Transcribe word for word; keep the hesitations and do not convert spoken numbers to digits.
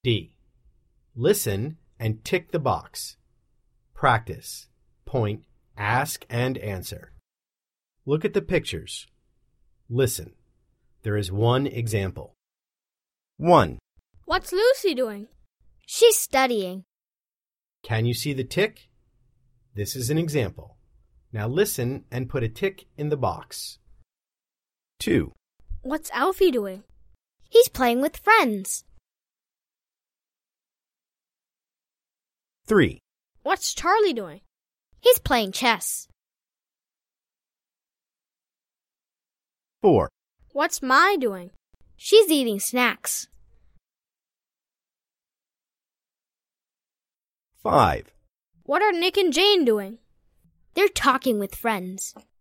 D. Listen and tick the box. Practice. Point, ask, and answer. Look at the pictures. Listen. There is one example. one. What's Lucy doing? She's studying. Can you see the tick? This is an example. Now listen and put a tick in the box. two. What's Alfie doing? He's playing with friends. three. What's Charlie doing? He's playing chess. four. What's Mai doing? She's eating snacks. five. What are Nick and Jane doing? They're talking with friends.